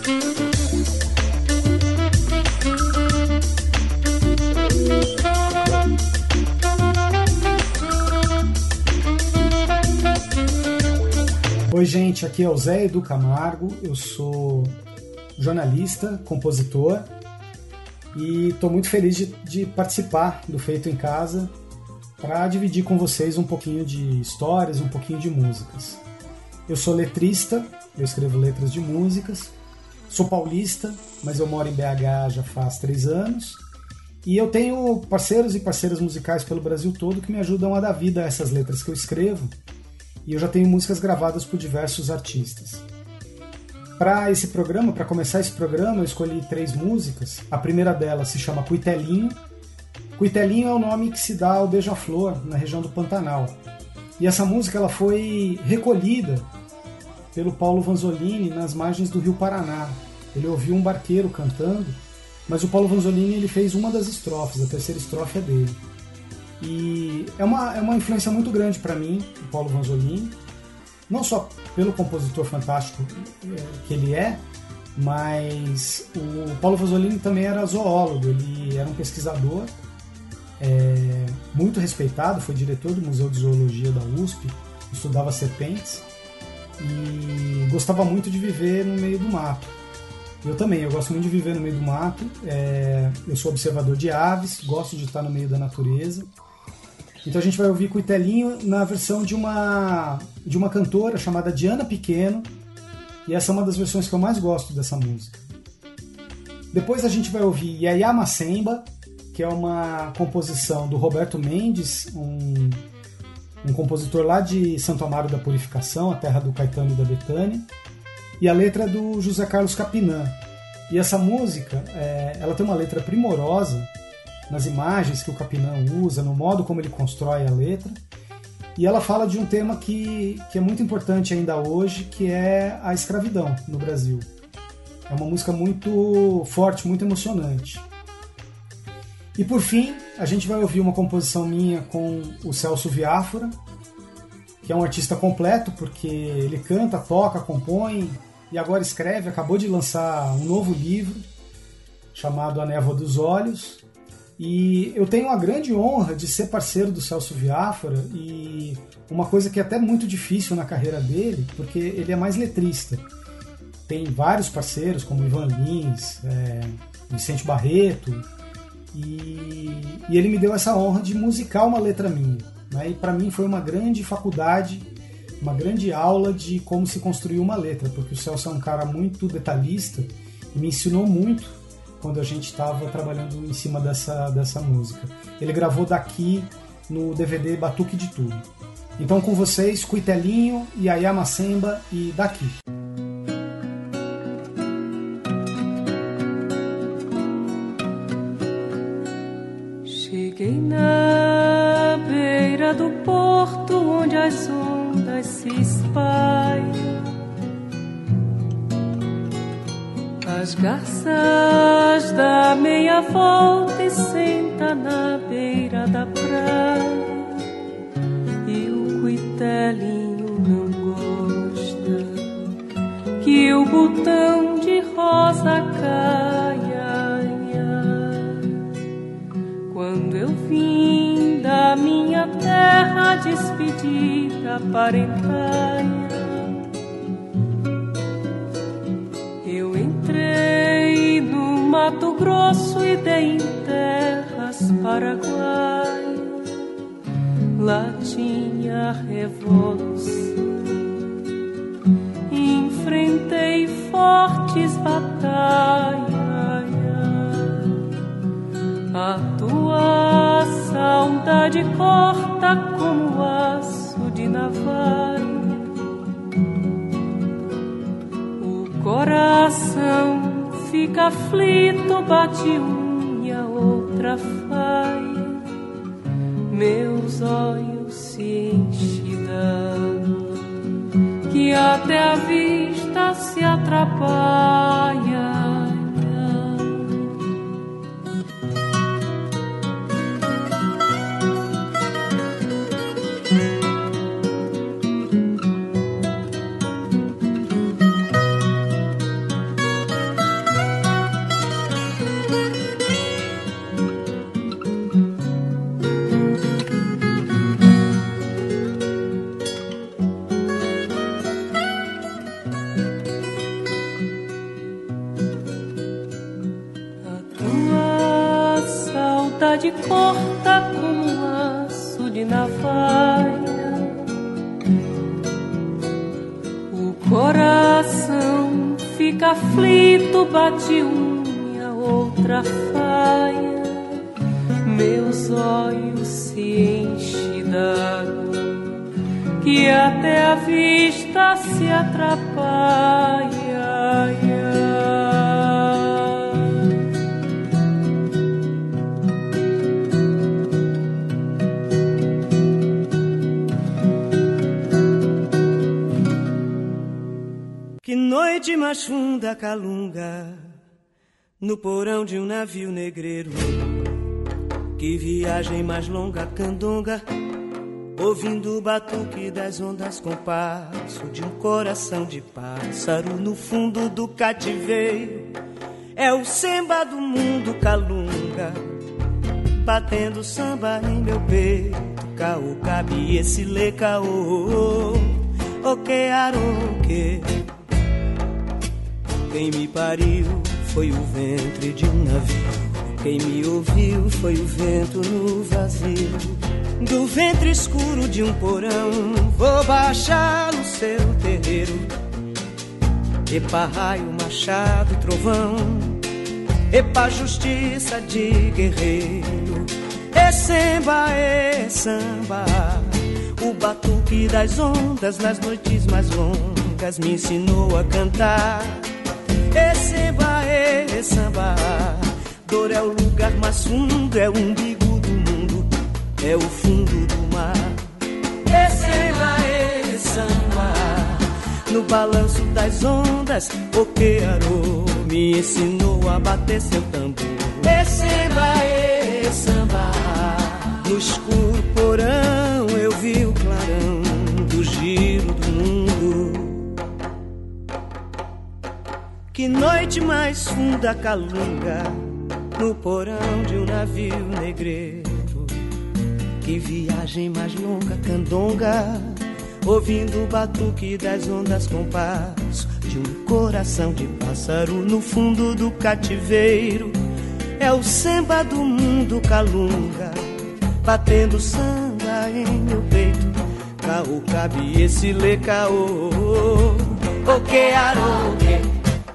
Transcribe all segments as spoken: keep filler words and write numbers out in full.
Oi gente, aqui é o Zé Edu Camargo, eu sou jornalista, compositor e estou muito feliz de, de participar do Feito em Casa para dividir com vocês um pouquinho de histórias, um pouquinho de músicas. Eu sou letrista, eu escrevo letras de músicas, sou paulista, mas eu moro em B H já faz três anos e eu tenho parceiros e parceiras musicais pelo Brasil todo que me ajudam a dar vida a essas letras que eu escrevo. E eu já tenho músicas gravadas por diversos artistas. Para esse programa, para começar esse programa, eu escolhi três músicas. A primeira delas se chama Cuitelinho. Cuitelinho é o nome que se dá ao beija-flor na região do Pantanal. E essa música ela foi recolhida pelo Paulo Vanzolini nas margens do Rio Paraná. Ele ouviu um barqueiro cantando, mas o Paulo Vanzolini ele fez uma das estrofes, a terceira estrofe é dele. E é uma, é uma influência muito grande para mim, o Paulo Vanzolini, não só pelo compositor fantástico que ele é, mas o Paulo Vanzolini também era zoólogo, ele era um pesquisador é, muito respeitado, foi diretor do Museu de Zoologia da U S P, estudava serpentes e gostava muito de viver no meio do mato. Eu também, eu gosto muito de viver no meio do mato, é, eu sou observador de aves, gosto de estar no meio da natureza. Então a gente vai ouvir Cuitelinho na versão de uma, de uma cantora chamada Diana Pequeno, e essa é uma das versões que eu mais gosto dessa música. Depois a gente vai ouvir Yaya Macemba, que é uma composição do Roberto Mendes, um, um compositor lá de Santo Amaro da Purificação, a terra do Caetano e da Betânia, e a letra é do José Carlos Capinã. E essa música, é, ela tem uma letra primorosa, nas imagens que o Capinã usa, no modo como ele constrói a letra, e ela fala de um tema que, que é muito importante ainda hoje, que é a escravidão no Brasil. É uma música muito forte, muito emocionante. E por fim, a gente vai ouvir uma composição minha com o Celso Viáfora, que é um artista completo, porque ele canta, toca, compõe e agora escreve, acabou de lançar um novo livro chamado A Névoa dos Olhos. E eu tenho a grande honra de ser parceiro do Celso Viáfora, e uma coisa que é até muito difícil na carreira dele, porque ele é mais letrista. Tem vários parceiros, como Ivan Lins, é, Vicente Barreto, e, e ele me deu essa honra de musicar uma letra minha. Né? E para mim foi uma grande faculdade, uma grande aula de como se construir uma letra, porque o Celso é um cara muito detalhista e me ensinou muito quando a gente estava trabalhando em cima dessa, dessa música. Ele gravou daqui no D V D Batuque de Tudo. Então com vocês, Cuitelinho, Yaya Macemba e Daqui. Cheguei na beira do porto onde as ondas se espalham, as garças dá meia volta e senta na beira da praia, e o cuitelinho não gosta que o botão de rosa caia. Quando eu vim da minha terra despedir a parentalha, eu entrei no Mato Grosso e dei em terras paraguaias. Lá tinha revolução, enfrentei fortes batalhas. A tua saudade corta como aço de navalha, o coração fica aflito, bate unha, outra falha, meus olhos se enchem d'água, que até a vista se atrapalha. saudade corta como um laço de navalha. O coração fica aflito, bate unha, outra faia. Meus olhos se enchem d'água, que até a vista se atrapalha. Que noite mais funda calunga no porão de um navio negreiro. Que viagem mais longa candonga, ouvindo o batuque das ondas com passo de um coração de pássaro no fundo do cativeiro. É o samba do mundo calunga, batendo samba em meu peito. Caô, cabe esse lê caô, o que aroque. Quem me pariu foi o ventre de um navio, quem me ouviu foi o vento no vazio. Do ventre escuro de um porão vou baixar no seu terreiro. Epa raio, machado, trovão, epa justiça de guerreiro. É samba, é samba, o batuque das ondas nas noites mais longas me ensinou a cantar. É samba, é samba, dor é o lugar mais fundo, é o umbigo do mundo, é o fundo do mar. É samba, é samba, no balanço das ondas, o que arô me ensinou a bater seu tambor. É samba, é samba, no escuro porão eu vi o clarão do giro do mundo. Que noite mais funda calunga no porão de um navio negreiro. Que viagem mais longa candonga, ouvindo o batuque das ondas com passo de um coração de pássaro no fundo do cativeiro. É o samba do mundo calunga, batendo samba em meu peito. Caô, cabe esse lê caô, o que aroque.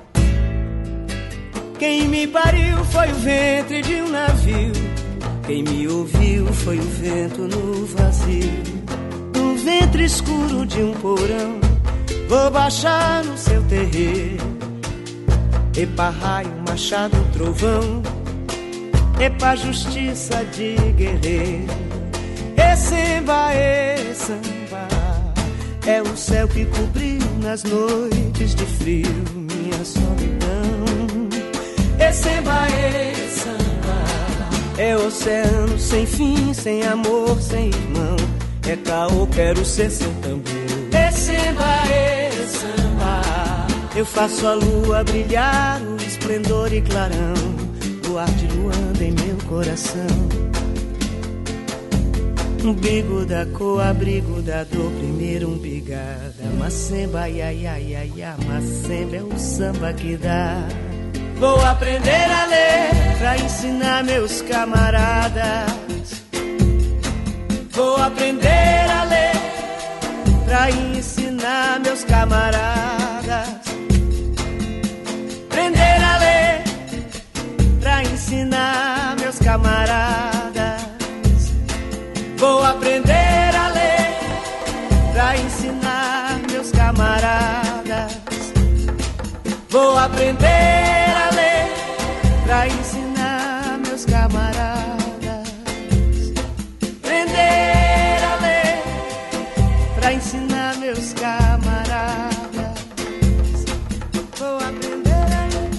Quem me pariu foi o ventre de um navio, quem me ouviu foi o vento no vazio. Do ventre escuro de um porão vou baixar no seu terreiro. Epa raio, machado, trovão, epa justiça de guerreiro. E samba, e samba, é o céu que cobriu nas noites de frio minha solidão. E samba, e samba, é oceano sem fim, sem amor, sem irmão. É caô, quero ser seu tambor. E samba, e samba, eu faço a lua brilhar, o esplendor e clarão do ar de luanda em meu coração. Umbigo da cor, abrigo da dor, primeiro umbigada. Macemba, ia, ia, ia, ia, macemba é o samba que dá. Vou aprender a ler pra ensinar meus camaradas. Vou aprender a ler pra ensinar meus camaradas. Aprender a ler pra ensinar meus camaradas. Vou aprender a ler pra ensinar meus camaradas. Vou aprender a ler pra ensinar meus camaradas. Aprender a ler pra ensinar meus camaradas. Vou aprender a ler.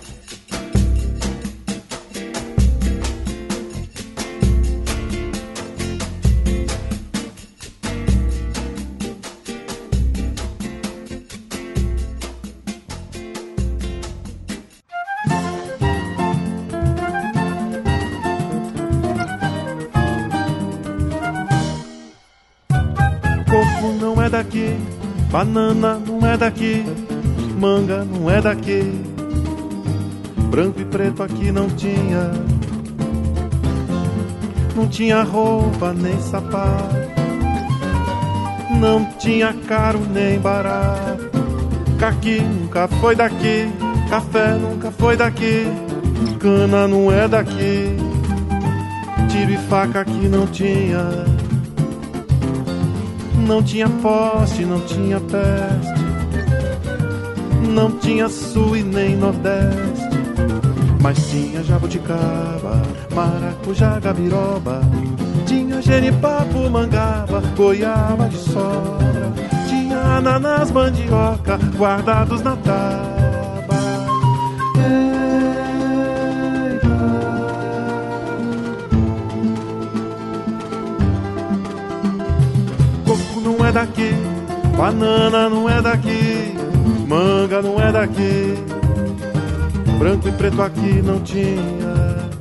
Não é daqui, banana não é daqui, manga não é daqui, branco e preto aqui não tinha. não tinha roupa nem sapato, não tinha caro nem barato. Caqui nunca foi daqui, café nunca foi daqui, cana não é daqui, tiro e faca aqui não tinha. Não tinha poste, não tinha peste, não tinha sul e nem nordeste, mas tinha jabuticaba, maracujá, gabiroba, tinha jenipapo, mangaba, goiaba de sobra, tinha ananás, mandioca, guardados na tábua. Coco não é daqui, banana não é daqui, manga não é daqui, branco e preto aqui não tinha.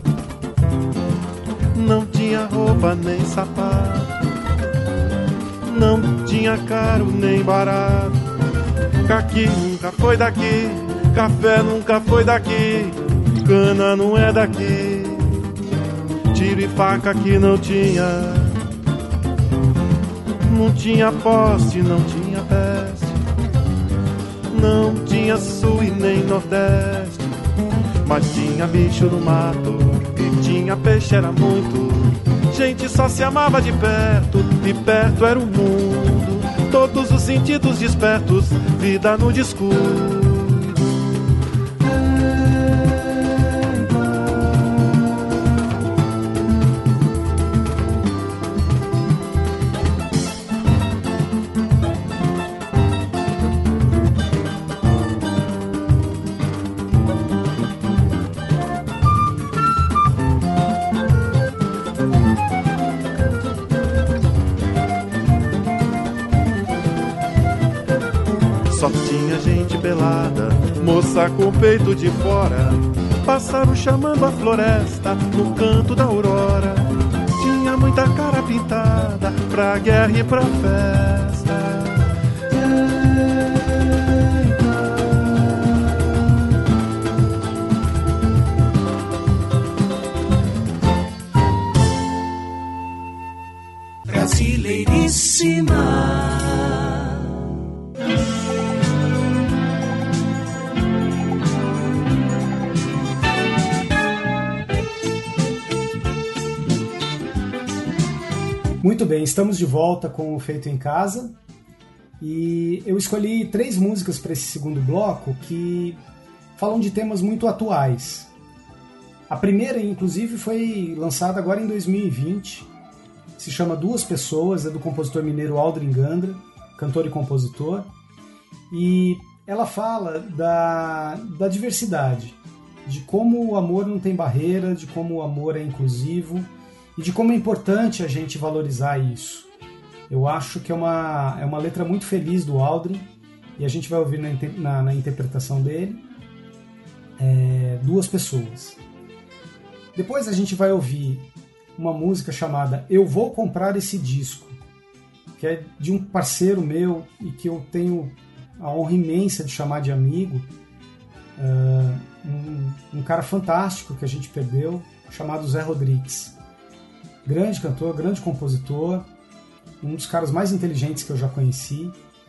Não tinha roupa nem sapato, não tinha caro nem barato. Caqui nunca foi daqui, café nunca foi daqui, cana não é daqui, tiro e faca aqui não tinha. Não tinha poste, não tinha peste, não tinha sul e nem nordeste, mas tinha bicho no mato e tinha peixe, era muito. Gente só se amava de perto, e perto era o mundo, todos os sentidos despertos, vida no descuido. Só tinha gente pelada, moça com peito de fora, pássaro chamando a floresta no canto da aurora. Tinha muita cara pintada pra guerra e pra festa. Brasileiríssima. Muito bem, estamos de volta com o Feito em Casa e eu escolhi três músicas para esse segundo bloco que falam de temas muito atuais. A primeira, inclusive, foi lançada agora em dois mil e vinte, se chama Duas Pessoas, é do compositor mineiro Aldrin Gandra, cantor e compositor, e ela fala da, da diversidade, de como o amor não tem barreira, de como o amor é inclusivo, e de como é importante a gente valorizar isso. Eu acho que é uma, é uma letra muito feliz do Aldrin, e a gente vai ouvir na, na, na interpretação dele, é, Duas Pessoas. Depois a gente vai ouvir uma música chamada Eu Vou Comprar Esse Disco, que é de um parceiro meu e que eu tenho a honra imensa de chamar de amigo, uh, um, um cara fantástico que a gente perdeu, chamado Zé Rodrigues. Grande cantor, grande compositor, um dos caras mais inteligentes que eu já conheci.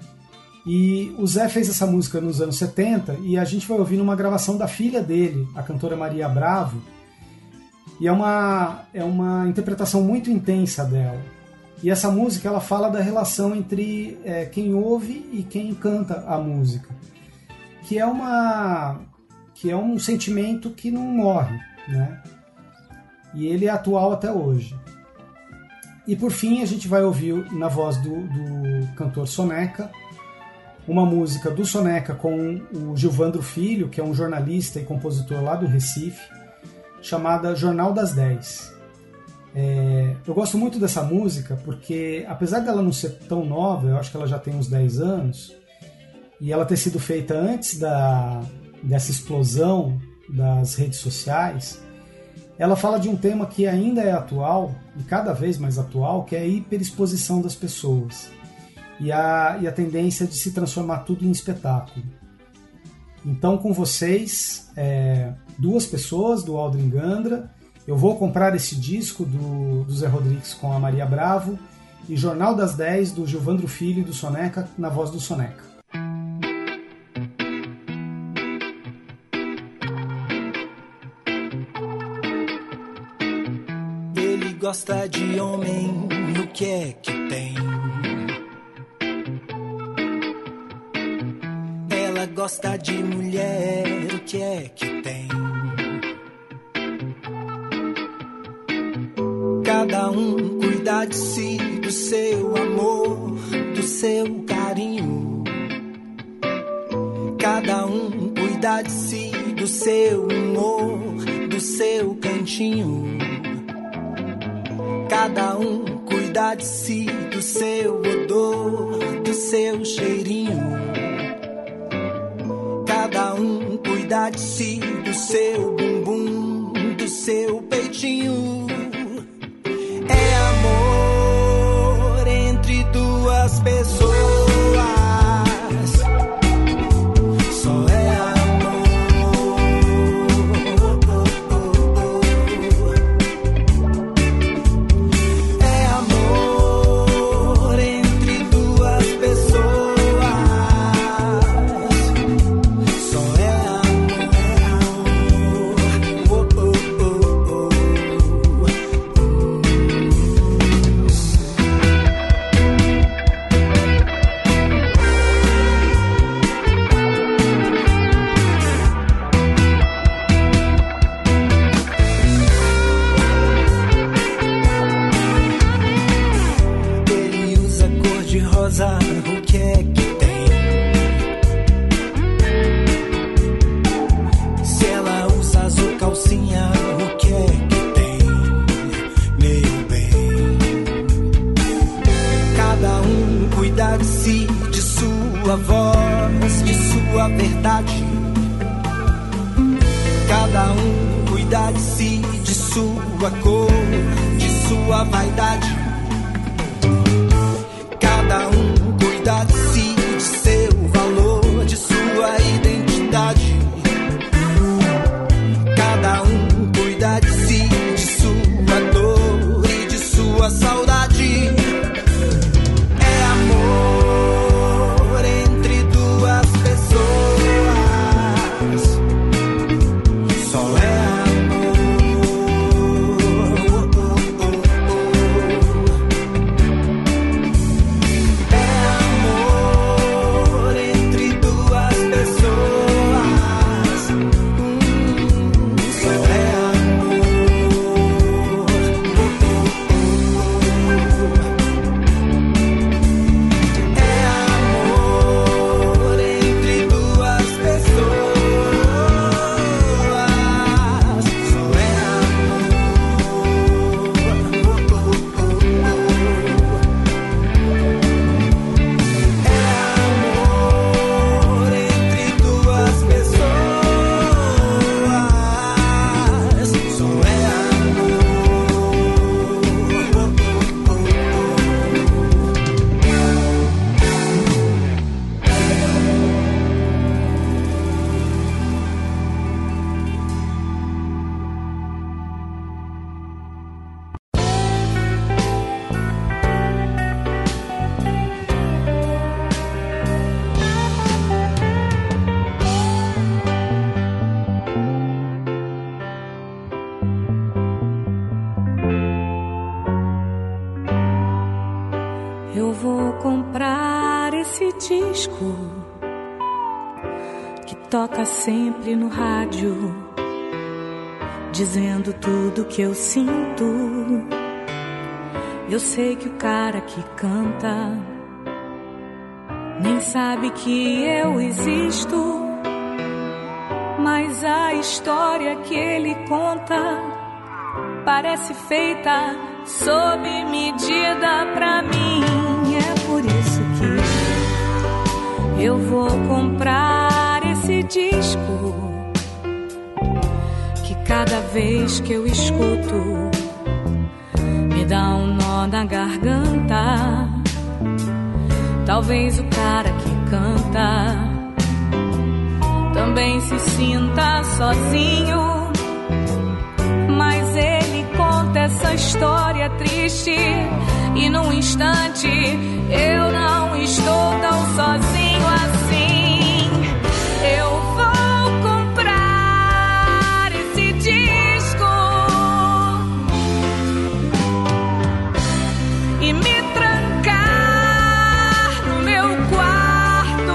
E o Zé fez essa música nos anos setenta e a gente vai ouvir numa gravação da filha dele, a cantora Maria Bravo, e é uma, é uma interpretação muito intensa dela. E essa música ela fala da relação entre é, quem ouve e quem canta a música, que é, uma, que é um sentimento que não morre, né? E ele é atual até hoje. E por fim a gente vai ouvir na voz do, do cantor Soneca, uma música do Soneca com o Gilvandro Filho, que é um jornalista e compositor lá do Recife, chamada Jornal das dez. É, eu gosto muito dessa música porque, apesar dela não ser tão nova, eu acho que ela já tem uns dez anos, e ela ter sido feita antes da, dessa explosão das redes sociais, ela fala de um tema que ainda é atual, e cada vez mais atual, que é a hiperexposição das pessoas e a, e a tendência de se transformar tudo em espetáculo. Então, com vocês, é, Duas Pessoas, do Aldrin Gandra, Eu Vou Comprar Esse Disco, do, do Zé Rodrigues com a Maria Bravo, e Jornal das dez, do Gilvandro Filho e do Soneca, na voz do Soneca. Ele gosta de homem, o que é que tem? Ela gosta de mulher, o que é que tem? Cada um cuida de si, do seu amor, do seu carinho. Cada um cuida de si, do seu humor, do seu cantinho. Cada um cuida de si, do seu odor, do seu cheirinho. Cada um cuida de si, do seu bumbum, do seu peitinho. É amor entre duas pessoas. Só é amor. É amor entre duas pessoas. Só é amor. Oh, oh, oh, oh. Ele usa cor de rosa, o que é que tem? Se ela usa azul calcinha, o que é que tem? Meu bem, cada um cuida de si, de sua voz, de sua verdade. Cada um cuida de si, de sua cor, de sua vaidade. Cada um cuida de si, de seu valor, de sua identidade. Cada um cuida de si, de sua dor e de sua saudade. É amor entre duas pessoas. Só é amor. Oh, oh, oh, oh. É amor entre duas pessoas. Hum, só é amor. Oh, oh, oh. É amor entre duas pessoas. Só é amor. Oh, oh, oh. É amor entre duas pessoas. Só é Eu vou comprar esse disco que toca sempre no rádio, dizendo tudo que eu sinto. Eu sei que o cara que canta nem sabe que eu existo, mas a história que ele conta parece feita sob medida pra mim. É por isso que eu vou comprar esse disco, que cada vez que eu escuto me dá um nó na garganta. Talvez o cara que canta também se sinta sozinho, mas ele conta essa história triste e num instante eu não estou tão sozinho assim. Eu vou comprar esse disco e me trancar no meu quarto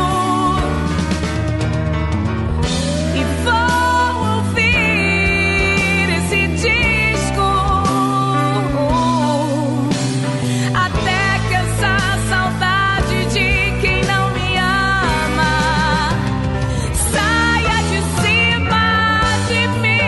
e vou ouvir esse disco até que essa saudade de quem não me ama saia de cima de mim.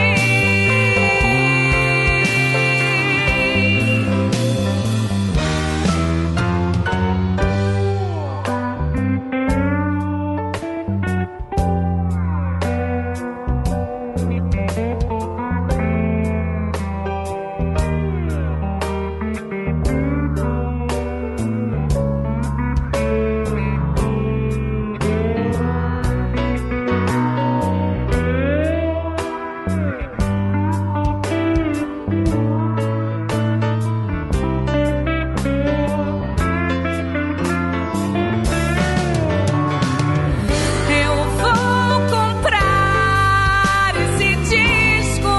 Eu vou comprar esse disco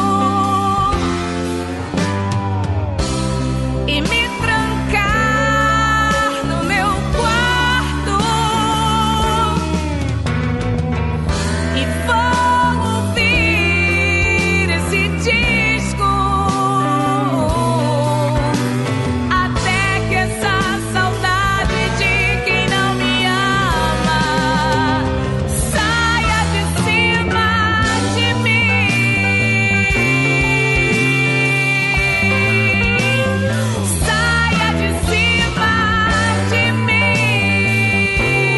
e me trancar no meu quarto e vou ouvir esse disco até que essa saudade de quem não me ama saia de cima de mim. Saia de cima de mim.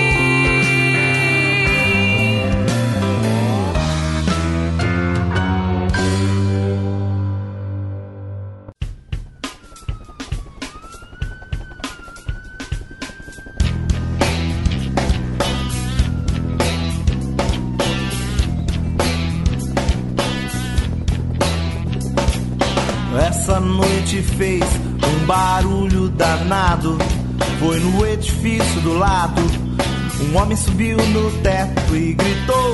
Essa noite fez um barulho danado. Foi no edifício do lado. Um homem subiu no teto e gritou,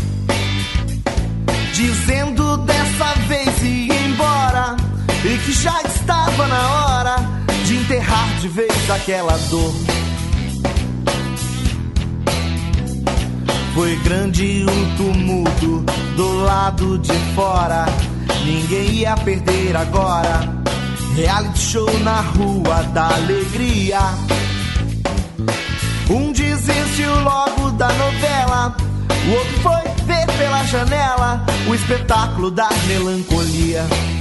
dizendo dessa vez ir embora e que já estava na hora de enterrar de vez aquela dor. Foi grande o tumulto do lado de fora. Ninguém ia perder agora. Reality show na rua da alegria. Um desistiu logo da novela, o outro foi ver pela janela o espetáculo da melancolia.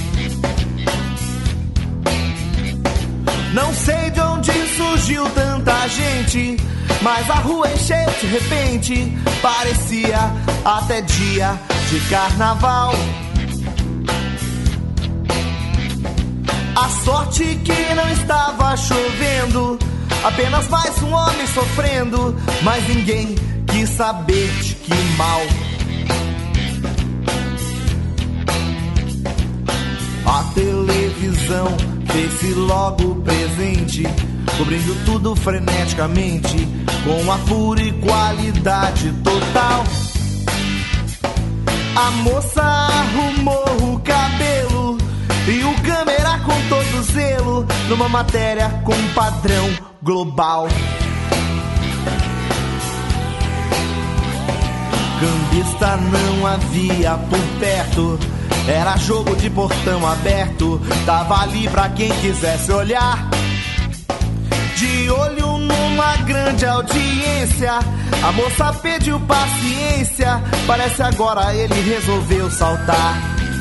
Não sei de onde surgiu tanta gente, mas a rua encheu de repente. Parecia até dia de carnaval. A sorte que não estava chovendo, apenas mais um homem sofrendo, mas ninguém quis saber de que mal. A televisão fez-se logo presente, cobrindo tudo freneticamente, com apuro e qualidade total. A moça arrumou o cabelo e o câmera com todo zelo, numa matéria com padrão global. Cambista não havia por perto, era jogo de portão aberto. Tava ali pra quem quisesse olhar. De olho numa grande audiência, a moça pediu paciência. Parece agora ele resolveu saltar.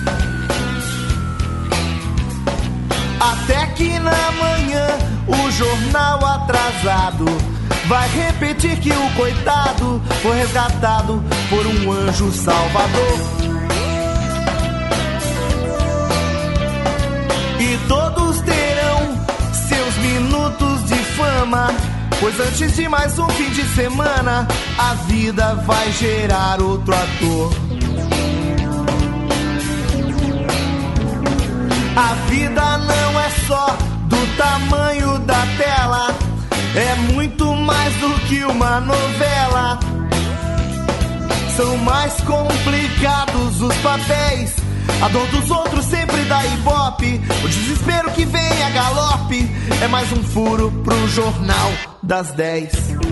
Até que na manhã o jornal atrasado vai repetir que o coitado foi resgatado por um anjo salvador. E todos terão seus minutos de fama, pois antes de mais um fim de semana a vida vai gerar outro ator. é muito mais do que uma novela. São mais complicados os papéis, a dor dos outros sempre dá ibope, o desespero que vem a galope é mais um furo pro jornal das dez.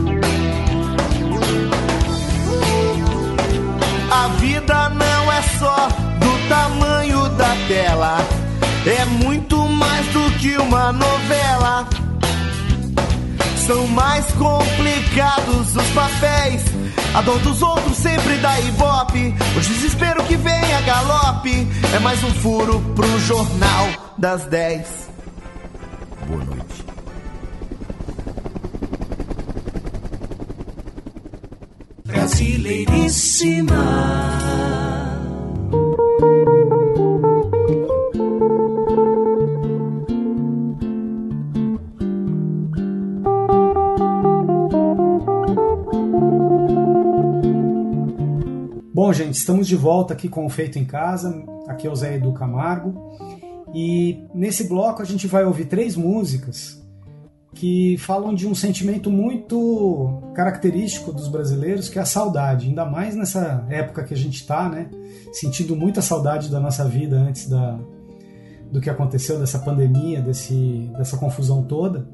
A vida não é só do tamanho da tela, é muito mais do que uma novela. São mais complicados os papéis, a dor dos outros sempre dá ibope, o desespero que vem a galope é mais um furo pro jornal das dez. Boa noite. Brasileiríssima. Bom, gente, estamos de volta aqui com o Feito em Casa. Aqui é o Zé Edu Camargo. E nesse bloco a gente vai ouvir três músicas que falam de um sentimento muito característico dos brasileiros, que é a saudade. Ainda mais nessa época que a gente está, né? Sentindo muita saudade da nossa vida antes da, do que aconteceu, dessa pandemia, desse, dessa confusão toda.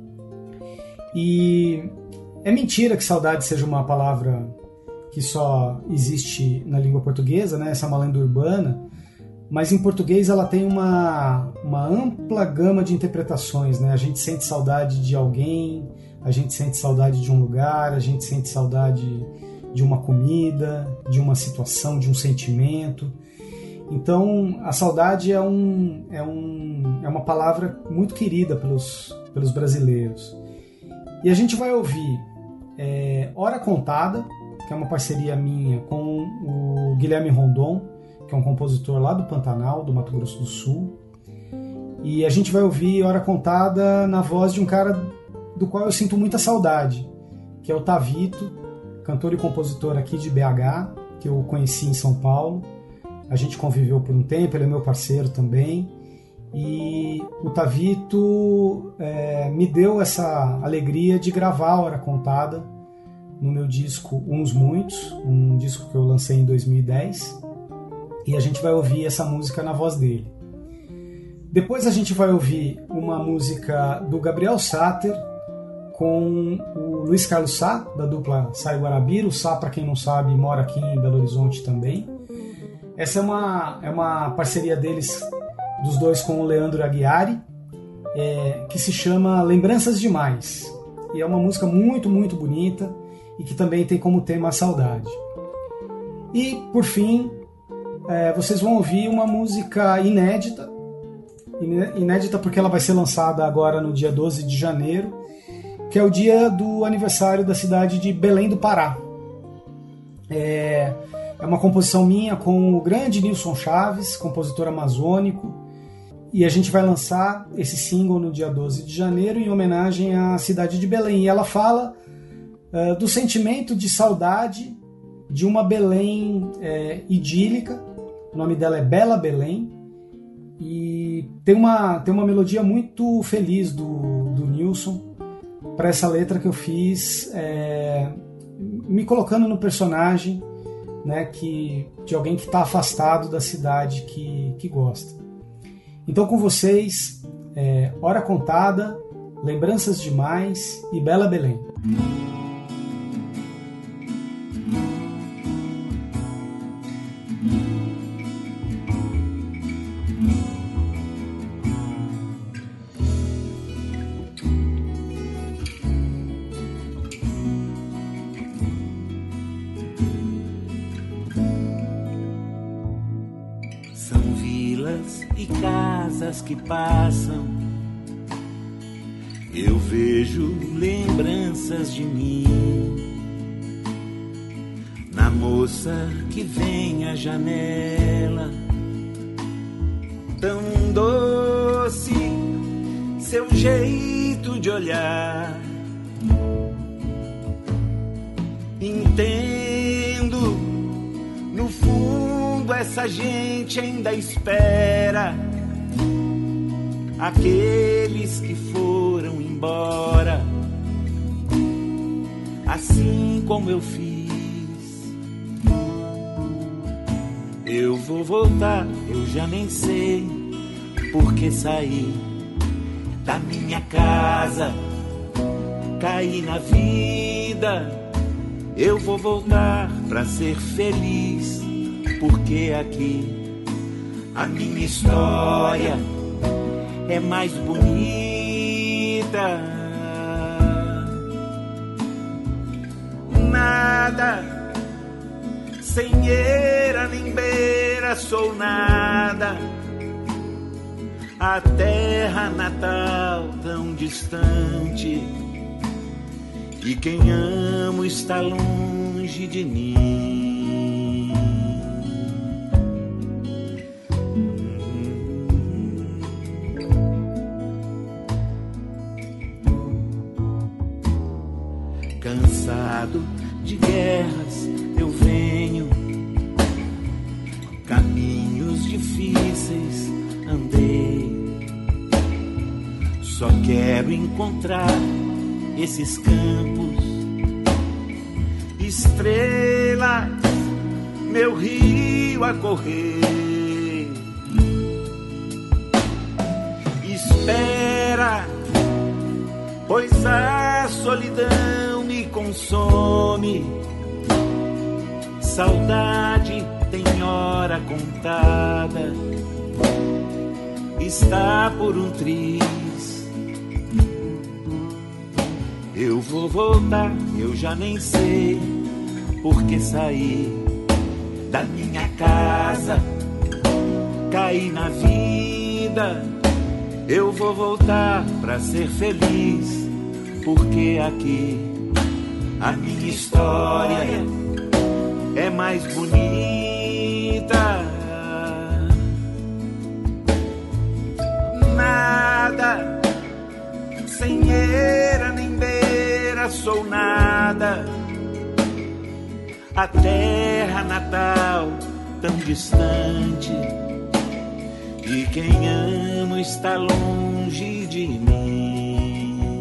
E é mentira que saudade seja uma palavra que só existe na língua portuguesa, né? Essa é uma lenda urbana, mas em português ela tem uma, uma ampla gama de interpretações, né? A gente sente saudade de alguém, a gente sente saudade de um lugar, a gente sente saudade de uma comida, de uma situação, de um sentimento. Então a saudade é, um, é, um, é uma palavra muito querida pelos, pelos brasileiros. E a gente vai ouvir é, Hora Contada, que é uma parceria minha com o Guilherme Rondon, que é um compositor lá do Pantanal, do Mato Grosso do Sul. E a gente vai ouvir Hora Contada na voz de um cara do qual eu sinto muita saudade, que é o Tavito, cantor e compositor aqui de B H, que eu conheci em São Paulo. A gente conviveu por um tempo, ele é meu parceiro também. E o Tavito é, me deu essa alegria de gravar a Hora Contada no meu disco Uns Muitos, um disco que eu lancei em dois mil e dez, e a gente vai ouvir essa música na voz dele. Depois a gente vai ouvir uma música do Gabriel Sater com o Luiz Carlos Sá, da dupla Sá e Guarabira. O Sá, para quem não sabe, mora aqui em Belo Horizonte também. Essa é uma, é uma parceria deles, dos dois, com o Leandro Aguiari, é, que se chama Lembranças Demais. E é uma música muito, muito bonita, e que também tem como tema a saudade. E, por fim, é, vocês vão ouvir uma música inédita, inédita porque ela vai ser lançada agora no dia doze de janeiro, que é o dia do aniversário da cidade de Belém do Pará. É, é uma composição minha com o grande Nilson Chaves, compositor amazônico, e a gente vai lançar esse single no dia doze de janeiro em homenagem à cidade de Belém. E ela fala Uh, do sentimento de saudade de uma Belém é, idílica. O nome dela é Bela Belém, e tem uma, tem uma melodia muito feliz do, do Nilson para essa letra que eu fiz, é, me colocando no personagem, né, que, de alguém que está afastado da cidade que, que gosta. Então, com vocês, é, Hora Contada, Lembranças Demais e Bela Belém. Que passam, eu vejo lembranças de mim na moça que vem à janela, tão doce seu jeito de olhar. Entendo, no fundo essa gente ainda espera aqueles que foram embora assim como eu fiz. Eu vou voltar, eu já nem sei por que saí da minha casa, caí na vida. Eu vou voltar pra ser feliz, porque aqui a minha história é mais bonita. Nada, sem eira nem beira, sou nada. A terra natal tão distante, e quem amo está longe de mim. Cansado de guerras eu venho, caminhos difíceis andei. Só quero encontrar esses campos, estrelas, meu rio a correr. Espera, pois a solidão me consome. Saudade tem hora contada, está por um triz. Eu vou voltar, eu já nem sei por que saí da minha casa, caí na vida. Eu vou voltar pra ser feliz, porque aqui a minha história é mais bonita. Nada, sem eira nem beira, sou nada. A terra natal tão distante, e quem amo está longe de mim.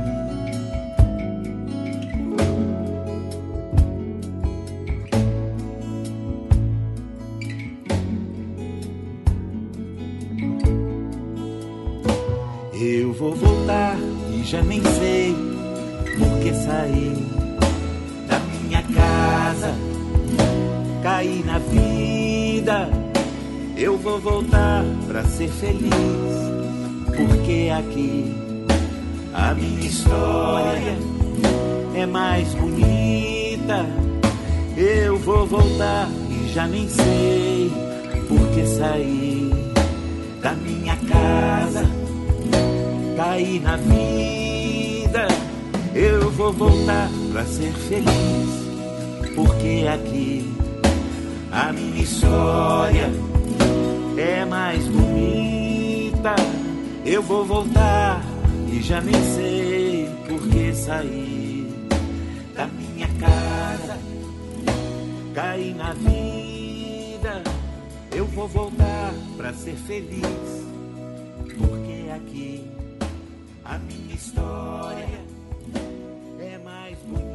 Eu vou voltar e já nem sei por que saí da minha casa, caí na vida. Eu vou voltar pra ser feliz, porque aqui a minha história é mais bonita. Eu vou voltar e já nem sei por que saí da minha casa, caí na vida. Eu vou voltar pra ser feliz, porque aqui a minha história é mais bonita. Eu vou voltar e já nem sei por que saí da minha casa, caí na vida. Eu vou voltar pra ser feliz, porque aqui a minha história é mais bonita.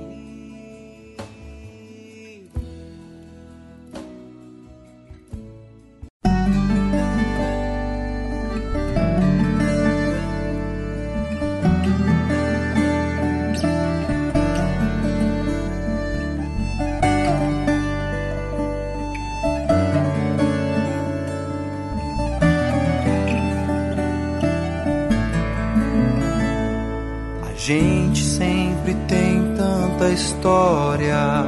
A gente sempre tem tanta história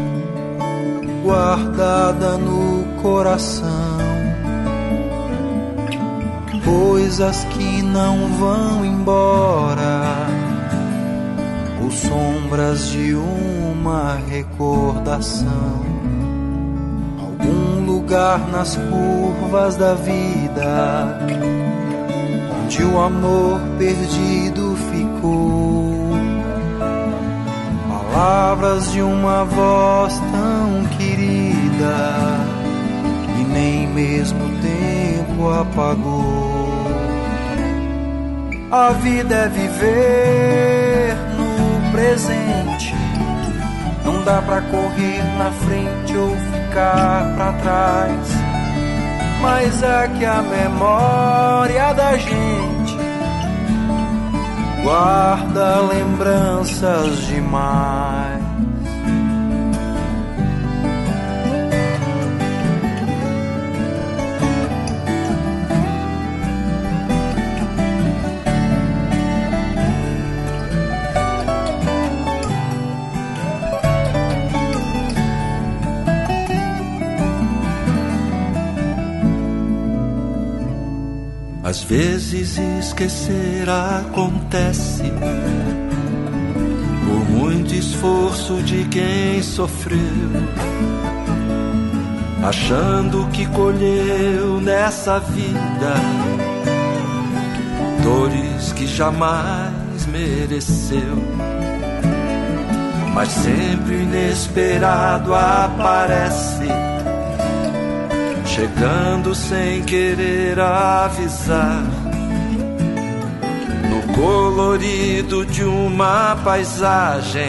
guardada no coração, coisas que não vão embora, ou sombras de uma recordação. Algum lugar nas curvas da vida, onde o amor perdido ficou. Palavras de uma voz tão querida, e nem mesmo o tempo apagou. A vida é viver no presente, Não dá pra correr na frente ou ficar pra trás, mas é que a memória da gente guarda lembranças demais. Às vezes esquecer acontece por muito esforço de quem sofreu, achando que colheu nessa vida dores que jamais mereceu. Mas sempre o inesperado aparece, chegando sem querer avisar, no colorido de uma paisagem,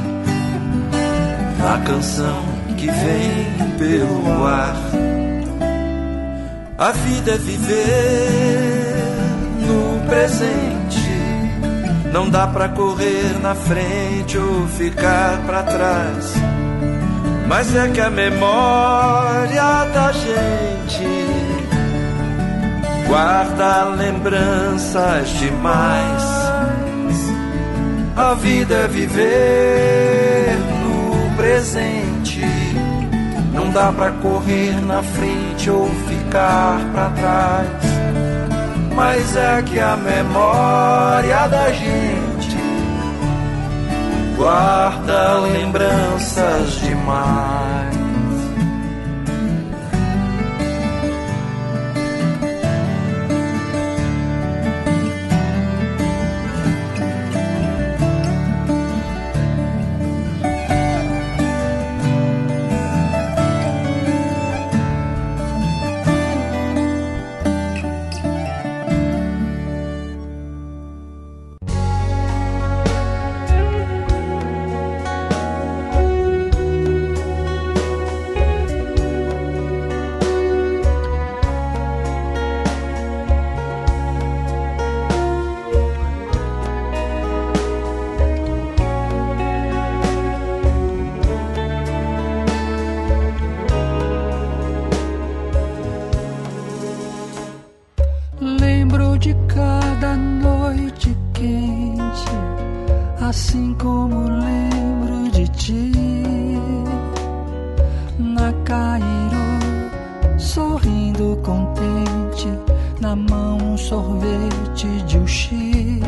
na canção que vem pelo ar. A vida é viver no presente, não dá pra correr na frente ou ficar pra trás, mas é que a memória da gente guarda lembranças demais. A vida é viver no presente, não dá pra correr na frente ou ficar pra trás, mas é que a memória da gente guarda lembranças demais. Assim como lembro de ti na Cairo, sorrindo contente, na mão um sorvete de uchi.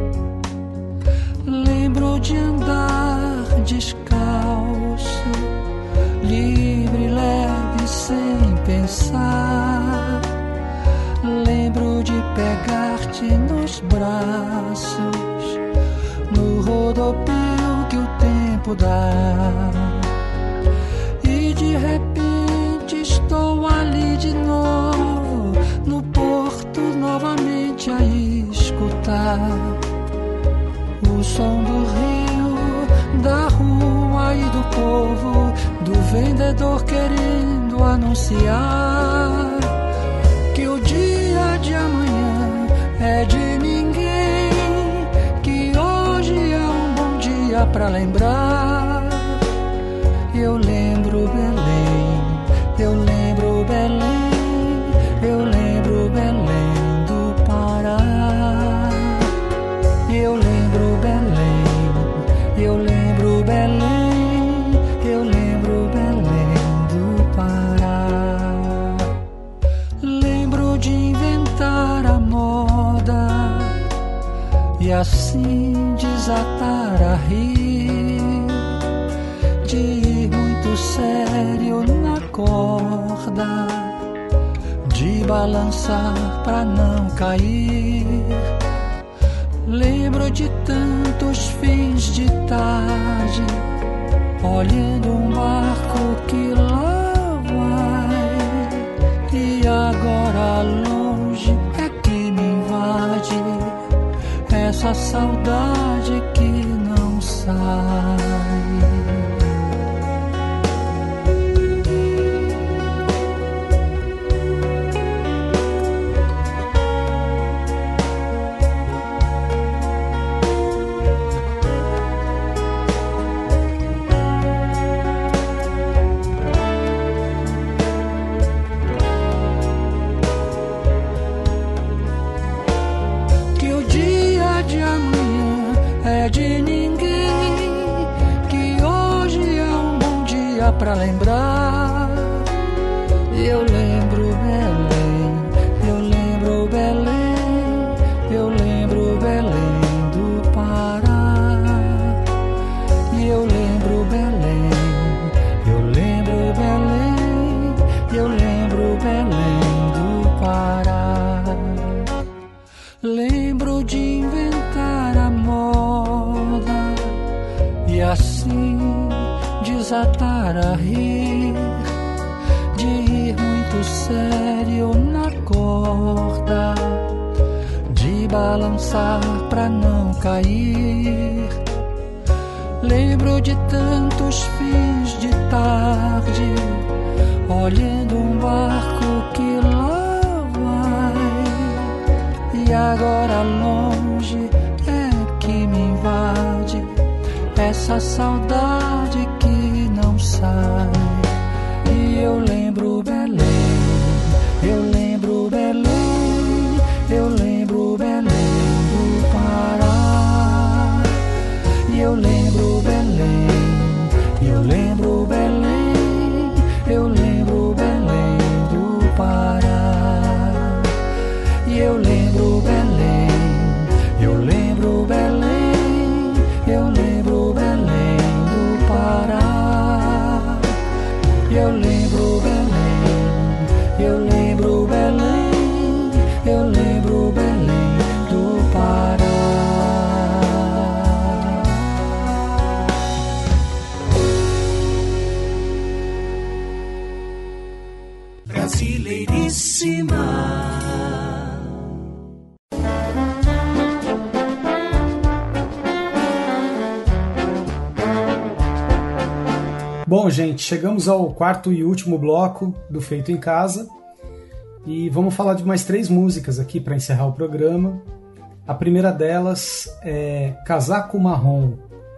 Lembro de andar descalço, livre, leve, sem pensar. Lembro de pegar-te nos braços, no rodopio que o tempo dá. E de repente estou ali de novo, no porto novamente a escutar o som do rio, da rua e do povo, do vendedor querendo anunciar que o dia de amanhã é de ninguém, que hoje é um bom dia pra lembrar. Eu lembro Belém, eu lembro Belém, eu lembro Belém do Pará. Eu lembro Belém, eu lembro Belém, eu lembro Belém do Pará. Lembro de inventar a moda e assim desatar a rir, de ir muito sério na corda, de balançar pra não cair. Lembro de tantos fins de tarde, olhando um barco que lá vai, e agora longe é que me invade essa saudade que não sai. desatar a rir, de ir muito sério na corda, de balançar pra não cair. Lembro de tantos fins de tarde, olhando um barco que lá vai, e agora longe é que me invade essa saudade que não sai. E eu lembro Belém, eu lembro Belém, eu lembro Belém do Pará. E eu lembro Belém, eu lembro Belém, eu lembro Belém do Pará. E eu lembro Belém, eu lembro Belém, eu lembro Belém do Pará. Eu lembro Belém, eu lembro Belém, eu lembro Belém do Pará. Brasileiríssima. Bom, gente, chegamos ao quarto e último bloco do Feito em Casa e vamos falar de mais três músicas aqui para encerrar o programa. A primeira delas é Casaco Marrom,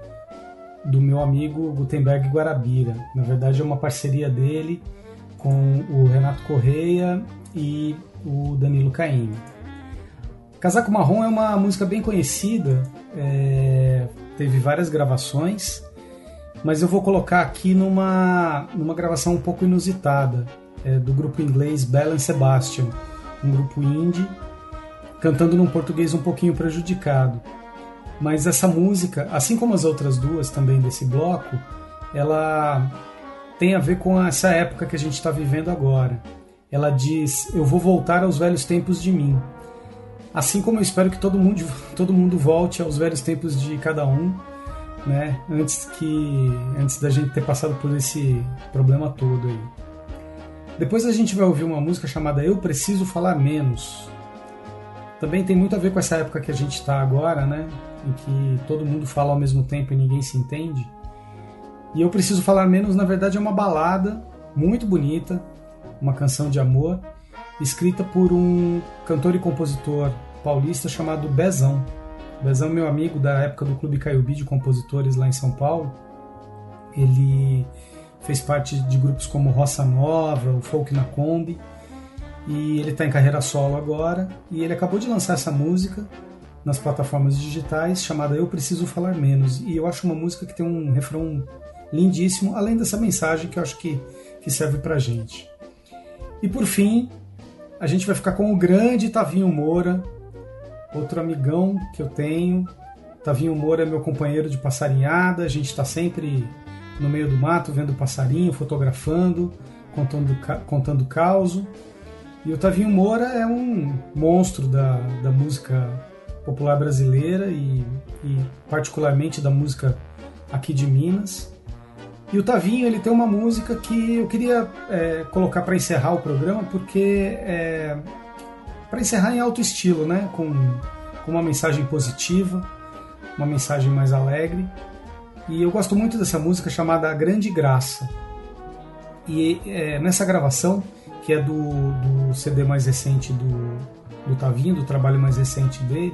do meu amigo Gutenberg Guarabira. Na verdade é uma parceria dele com o Renato Correia e o Danilo Caymmi. Casaco Marrom é uma música bem conhecida, é, teve várias gravações, mas eu vou colocar aqui numa, numa gravação um pouco inusitada, é, do grupo inglês Bell and Sebastian, um grupo indie, cantando num português um pouquinho prejudicado. Mas essa música, assim como as outras duas também desse bloco, ela tem a ver com essa época que a gente está vivendo agora. Ela diz: eu vou voltar aos velhos tempos de mim. Assim como eu espero que todo mundo, todo mundo volte aos velhos tempos de cada um, né? Antes que antes da gente ter passado por esse problema todo aí. Depois a gente vai ouvir uma música chamada Eu Preciso Falar Menos. Também tem muito a ver com essa época que a gente está agora, né? Em que todo mundo fala ao mesmo tempo e ninguém se entende. E Eu Preciso Falar Menos, na verdade, é uma balada muito bonita, uma canção de amor, escrita por um cantor e compositor paulista chamado Bezão. Bezão é meu amigo da época do Clube Caiubi de compositores lá em São Paulo. Ele fez parte de grupos como Roça Nova, o Folk na Kombi, e ele está em carreira solo agora, e ele acabou de lançar essa música nas plataformas digitais, chamada Eu Preciso Falar Menos, e eu acho uma música que tem um refrão lindíssimo, além dessa mensagem que eu acho que, que serve pra gente. E por fim, a gente vai ficar com o grande Tavinho Moura, outro amigão que eu tenho. Tavinho Moura é meu companheiro de passarinhada, a gente está sempre no meio do mato, vendo passarinho, fotografando, contando, contando causo. E o Tavinho Moura é um monstro da, da música popular brasileira e, e particularmente da música aqui de Minas. E o Tavinho, ele tem uma música que eu queria é, colocar para encerrar o programa, porque é para encerrar em alto estilo, né? Com, com uma mensagem positiva, uma mensagem mais alegre. E eu gosto muito dessa música chamada A Grande Graça. E é, nessa gravação, que é do, do C D mais recente do, do Tavinho, do trabalho mais recente dele,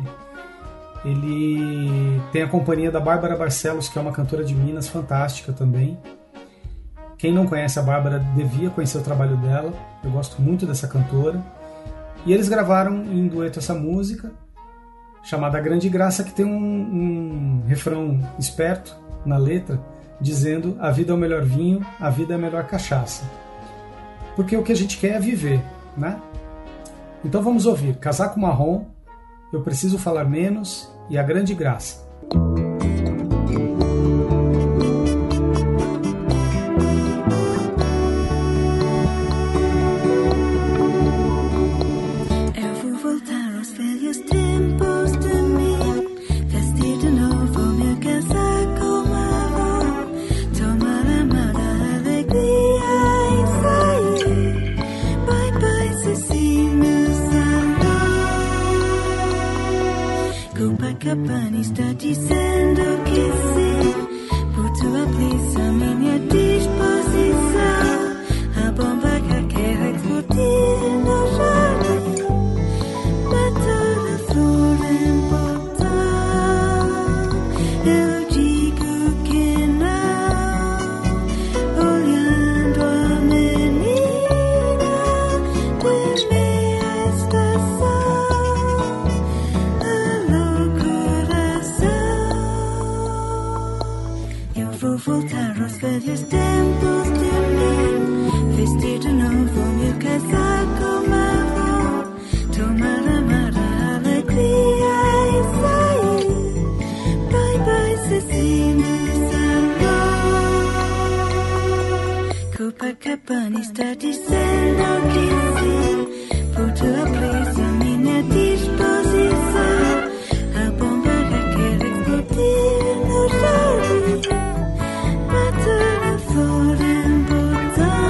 ele tem a companhia da Bárbara Barcelos, que é uma cantora de Minas fantástica também. Quem não conhece a Bárbara devia conhecer o trabalho dela, eu gosto muito dessa cantora. E eles gravaram em dueto essa música, chamada A Grande Graça, que tem um, um refrão esperto na letra, dizendo: a vida é o melhor vinho, a vida é a melhor cachaça. Porque o que a gente quer é viver, né? Então vamos ouvir Casaco Marrom, Eu Preciso Falar Menos e A Grande Graça. Vestido novo, meu casaco marrom. Toma a mão Copacabana está dizendo que sim, por tua brisa, minha disposição. A bomba que quer explodir no jardim, matar a flor em botão. Eu digo que não, olhando a menina de meia estação. Alô, coração, eu vou voltar aos velhos tempos de mim. Vestir de novo meu casaco marrom, tomar a mar a alegria e sair. Bye bye, Cecília Sambor. Copacabana está dizendo que sim, por tua presa, minha disposição. A bomba que quer explodir no jardim, matar a flor em botão.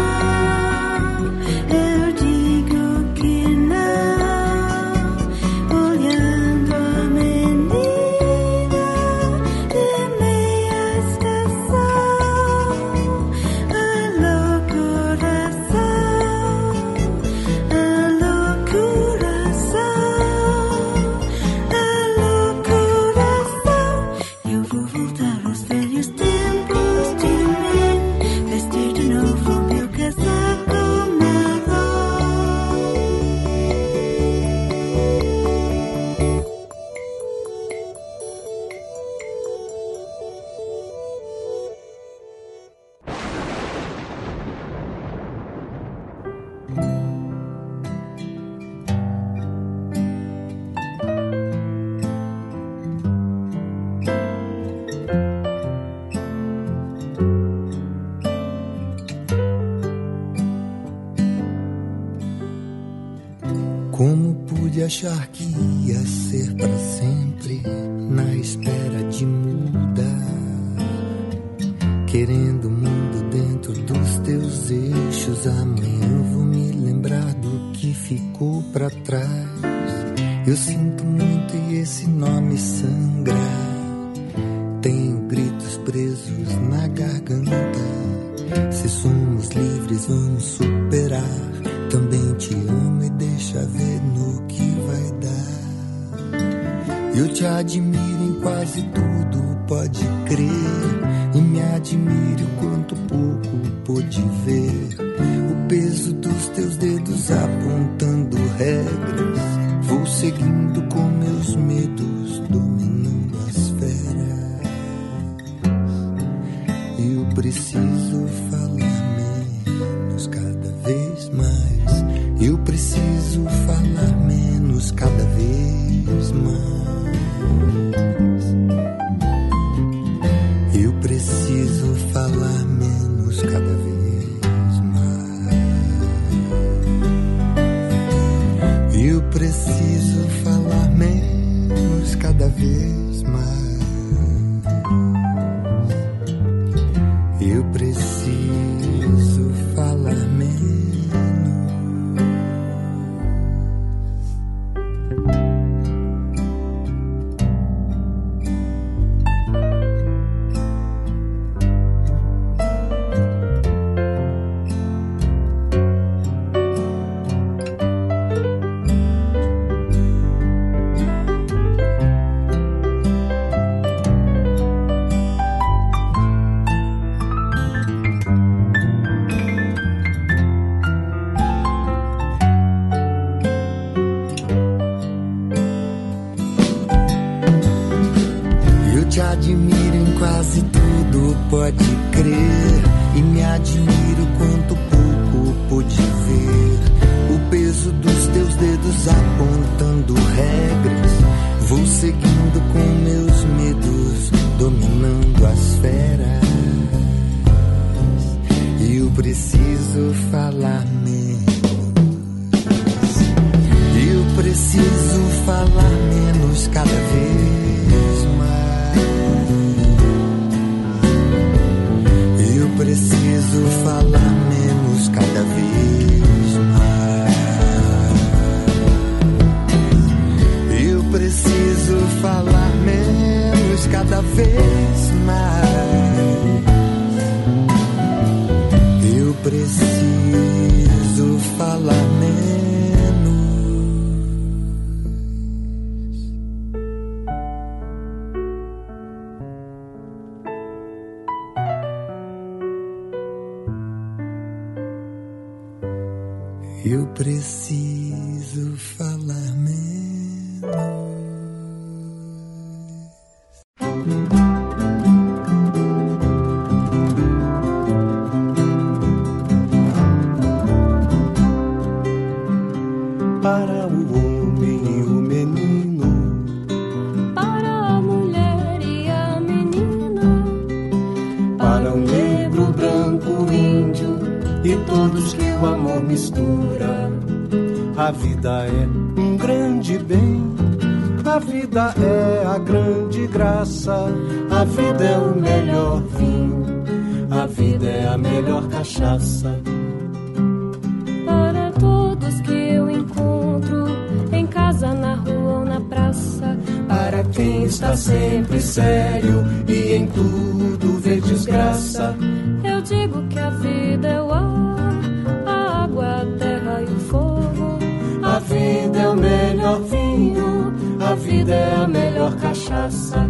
Eu digo que não, olhando a menina de meia estação. Alô, coração, alô, coração, alô, coração. Eu vou voltar aos velhos tempos de mim, vestir de novo meu casaco marrom. Como pude achar que ia ser pra sempre, na espera de mudar, querendo o mundo dentro dos teus eixos. Amanhã eu vou me lembrar do que ficou pra trás. Eu sinto muito e esse nome sangra. Tenho gritos presos na garganta. Se somos livres, vamos superar. Também te amo e deixa ver no que vai dar. Eu te admiro em quase tudo, pode crer. E me admiro o quanto pouco pude ver. O peso dos teus dedos apontando regras. Vou seguindo com meus medos, dominando as feras. Eu preciso falar menos cada vez mais. Eu preciso falar menos cada vez mais. Eu preciso falar menos cada vez mais. Eu preciso falar menos cada vez mais. Eu preciso falar menos. Te admiro em quase tudo, pode crer. E me admiro quanto pouco pude ver. O peso dos teus dedos apontando regras. Vou seguindo com meus medos, dominando as feras. Eu preciso falar menos. Eu preciso falar menos cada vez mais. Eu preciso falar menos cada vez mais. Eu preciso falar menos. preciso falar menos. Para o homem e o menino, para a mulher e a menina, para o negro, branco, índio e todos que o amor mistura. A vida é um grande bem, a vida é a grande graça, a vida é o melhor vinho, a vida é a melhor cachaça. Para todos que eu encontro, em casa, na rua ou na praça, para quem está sempre sério e em tudo vê desgraça, eu digo que a vida é o ar, a água, a terra e o fogo. A vida é o melhor vinho, a vida é a melhor cachaça.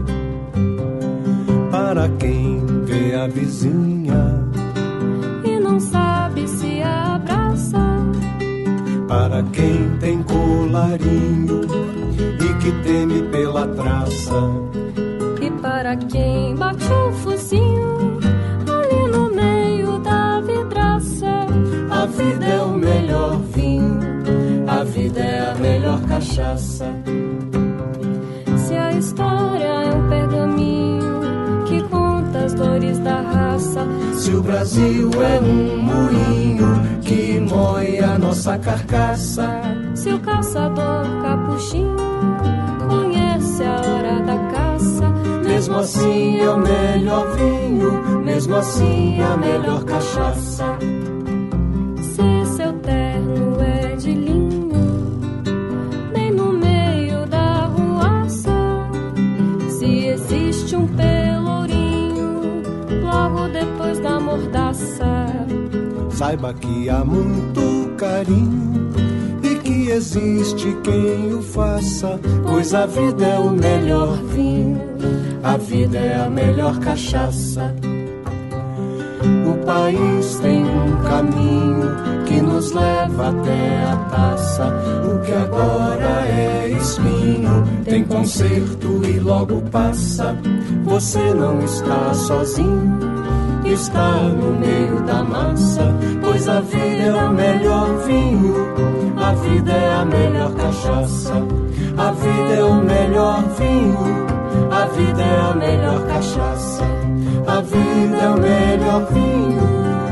Para quem vê a vizinha e não sabe se abraça, para quem tem colarinho e que teme pela traça, e para quem bate o focinho ali no meio da vidraça. A vida é o melhor vinho, a vida é a melhor cachaça. Se a história é um pergaminho que conta as dores da raça, se o Brasil é um moinho que moe a nossa carcaça, se o caçador capuchinho conhece a hora da caça, mesmo assim é o melhor vinho, mesmo assim é a melhor cachaça. Se seu terno é de linho, bem no meio da ruaça, se existe um pelourinho logo depois da mordaça, saiba que há muito carinho e que existe quem o faça, pois a vida é o melhor vinho, a vida é a melhor cachaça. O país tem um caminho que nos leva até a taça, o que agora é espinho tem conserto e logo passa. Você não está sozinho, está no meio da massa, pois a vida é o melhor vinho, a vida é a melhor cachaça. A vida é o melhor vinho, a vida é a melhor cachaça. A vida é o melhor vinho,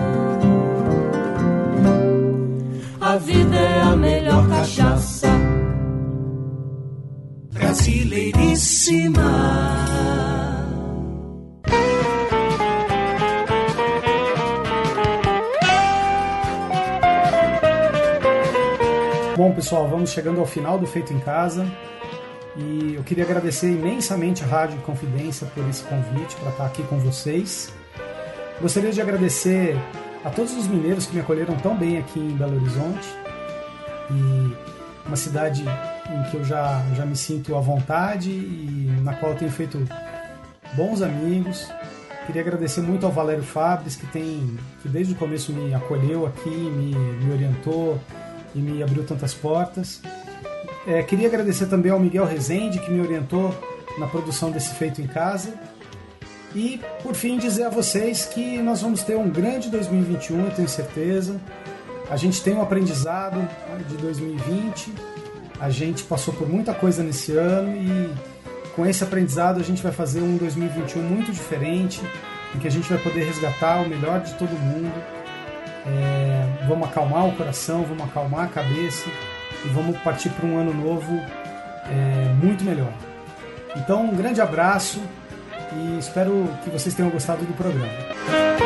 a vida é a melhor cachaça. Brasileiríssima. Bom, pessoal, vamos chegando ao final do Feito em Casa e eu queria agradecer imensamente a Rádio Confidência por esse convite para estar aqui com vocês. Gostaria de agradecer a todos os mineiros que me acolheram tão bem aqui em Belo Horizonte, e uma cidade em que eu já, já me sinto à vontade e na qual eu tenho feito bons amigos. Queria agradecer muito ao Valério Fabres, que, tem, que desde o começo me acolheu aqui, me, me orientou e me abriu tantas portas. É, queria agradecer também ao Miguel Rezende, que me orientou na produção desse Feito em Casa. E, por fim, dizer a vocês que nós vamos ter um grande dois mil e vinte e um, eu tenho certeza. A gente tem um aprendizado de dois mil e vinte, a gente passou por muita coisa nesse ano e com esse aprendizado a gente vai fazer um dois mil e vinte e um muito diferente, em que a gente vai poder resgatar o melhor de todo mundo. É, vamos acalmar o coração, vamos acalmar a cabeça e vamos partir para um ano novo é, muito melhor. Então, um grande abraço e espero que vocês tenham gostado do programa.